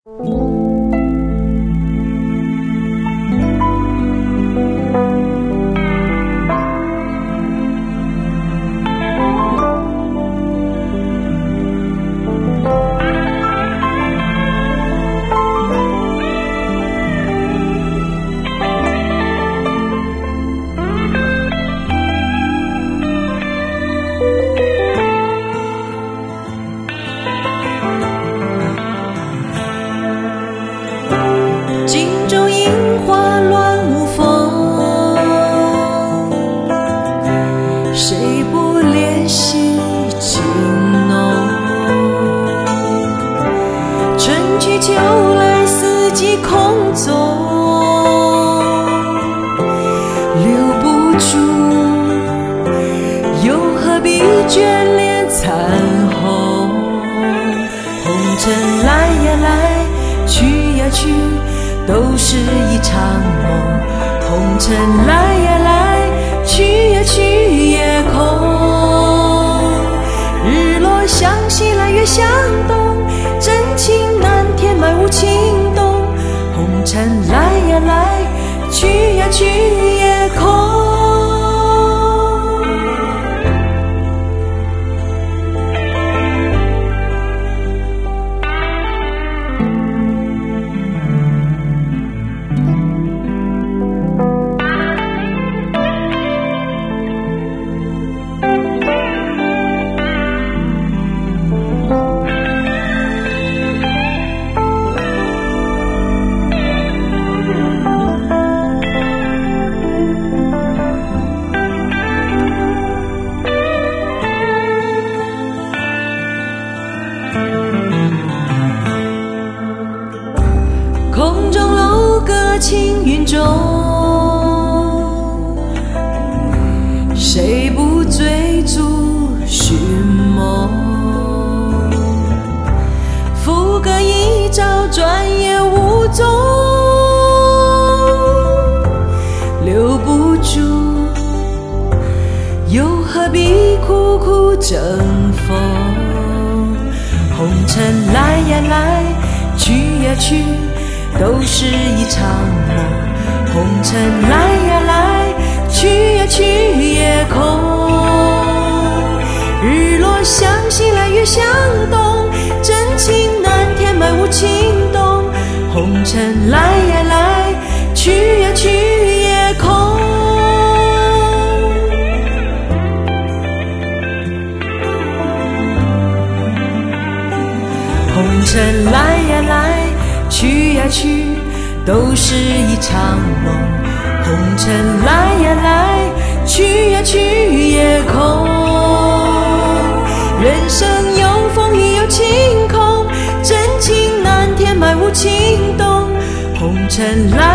秋来四季空踪，留不住，又何必眷恋残红？红尘来呀来，去呀去，都是一场梦。红尘来呀来，去呀去也空。日落向西来，月向东，真情难填埋无情动。红尘来呀来，去呀去也空。空中楼阁青云中，谁不追逐寻梦？浮歌一朝，转眼无踪，留不住，又何必苦苦争锋？红尘来呀来，去呀去，都是一场梦。红尘来呀来，去呀去也空。日落向西来，月向东，真情难填埋无情动。红尘来呀来，去呀去也空。红尘来呀来，去呀去，都是一场梦。红尘来呀来，去呀去也空。人生有风雨有晴空，真情难填埋无情动。红尘来